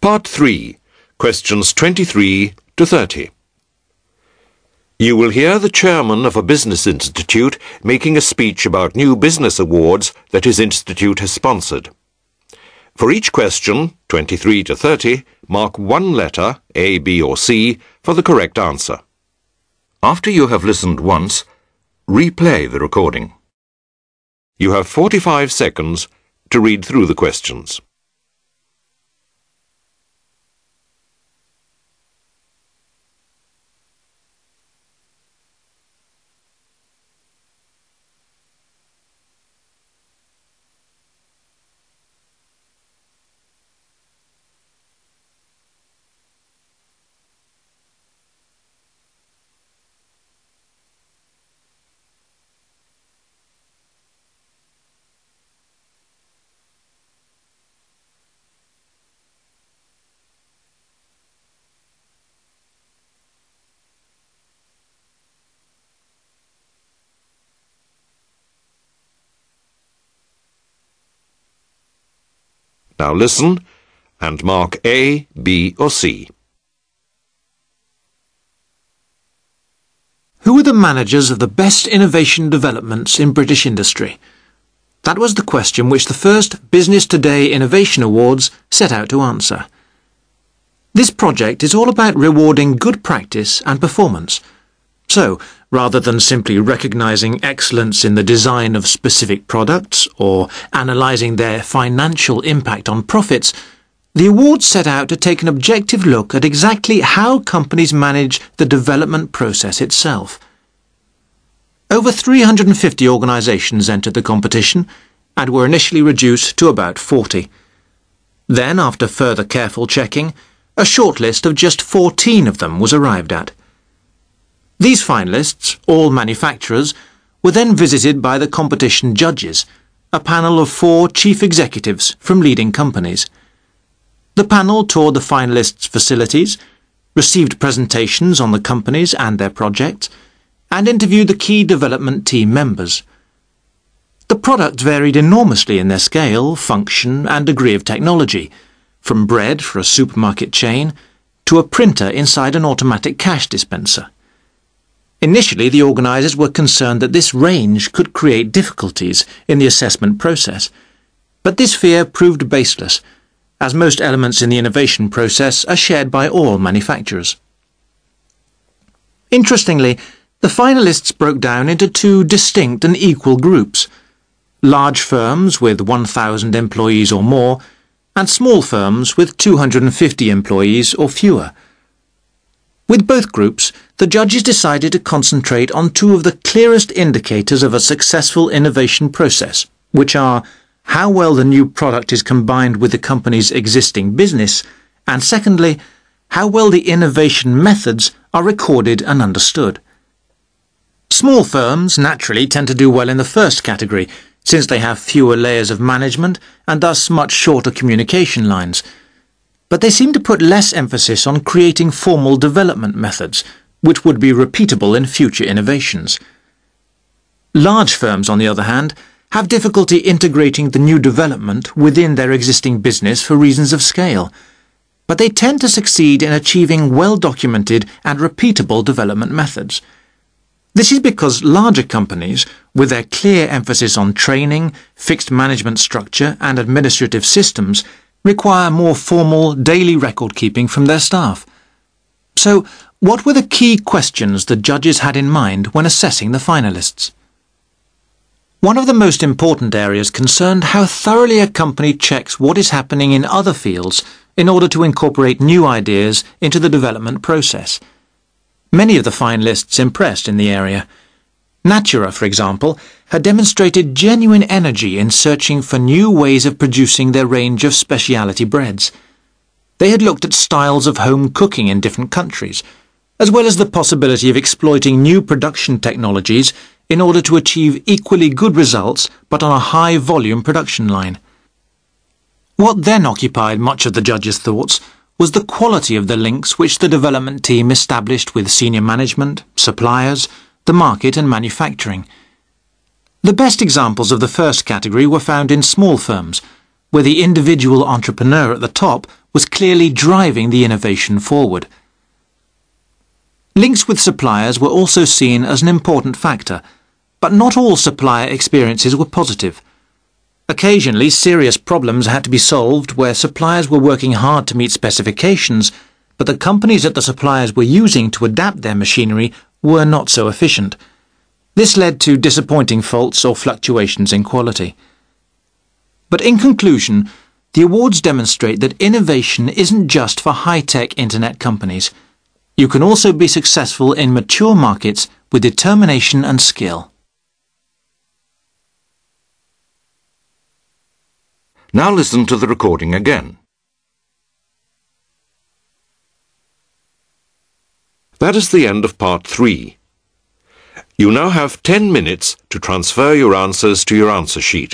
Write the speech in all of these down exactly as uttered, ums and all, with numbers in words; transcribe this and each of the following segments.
Part three, questions twenty-three to thirty. You will hear the chairman of a business institute making a speech about new business awards that his institute has sponsored. For each question, twenty-three to thirty, mark one letter, A, B or C, for the correct answer. After you have listened once, replay the recording. You have forty-five seconds to read through the questions. Now listen and mark A, B or C. Who are the managers of the best innovation developments in British industry? That was the question which the first Business Today Innovation Awards set out to answer. This project is all about rewarding good practice and performance. So, rather than simply recognising excellence in the design of specific products or analysing their financial impact on profits, the awards set out to take an objective look at exactly how companies manage the development process itself. Over three hundred and fifty organisations entered the competition and were initially reduced to about forty. Then, after further careful checking, a shortlist of just fourteen of them was arrived at. These finalists, all manufacturers, were then visited by the competition judges, a panel of four chief executives from leading companies. The panel toured the finalists' facilities, received presentations on the companies and their projects, and interviewed the key development team members. The products varied enormously in their scale, function, and degree of technology, from bread for a supermarket chain to a printer inside an automatic cash dispenser. Initially, the organisers were concerned that this range could create difficulties in the assessment process, but this fear proved baseless, as most elements in the innovation process are shared by all manufacturers. Interestingly, the finalists broke down into two distinct and equal groups: large firms with one thousand employees or more, and small firms with two hundred and fifty employees or fewer. With both groups, the judges decided to concentrate on two of the clearest indicators of a successful innovation process, which are how well the new product is combined with the company's existing business, and secondly, how well the innovation methods are recorded and understood. Small firms naturally tend to do well in the first category, since they have fewer layers of management and thus much shorter communication lines. But they seem to put less emphasis on creating formal development methods, which would be repeatable in future innovations. Large firms, on the other hand, have difficulty integrating the new development within their existing business for reasons of scale, but they tend to succeed in achieving well-documented and repeatable development methods. This is because larger companies, with their clear emphasis on training, fixed management structure and administrative systems, require more formal daily record-keeping from their staff. So, what were the key questions the judges had in mind when assessing the finalists? One of the most important areas concerned how thoroughly a company checks what is happening in other fields in order to incorporate new ideas into the development process. Many of the finalists impressed in the area. Natura, for example, had demonstrated genuine energy in searching for new ways of producing their range of specialty breads. They had looked at styles of home cooking in different countries, as well as the possibility of exploiting new production technologies in order to achieve equally good results but on a high-volume production line. What then occupied much of the judges' thoughts was the quality of the links which the development team established with senior management, suppliers, the market and manufacturing. The best examples of the first category were found in small firms, where the individual entrepreneur at the top was clearly driving the innovation forward. Links with suppliers were also seen as an important factor, but not all supplier experiences were positive. Occasionally, serious problems had to be solved where suppliers were working hard to meet specifications, but the companies that the suppliers were using to adapt their machinery were not so efficient. This led to disappointing faults or fluctuations in quality. But in conclusion, the awards demonstrate that innovation isn't just for high-tech internet companies. You can also be successful in mature markets with determination and skill. Now listen to the recording again. That is the end of part three. You now have ten minutes to transfer your answers to your answer sheet.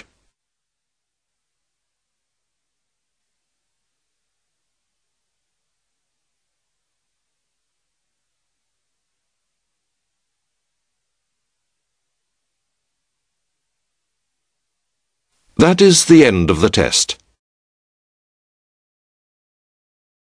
That is the end of the test.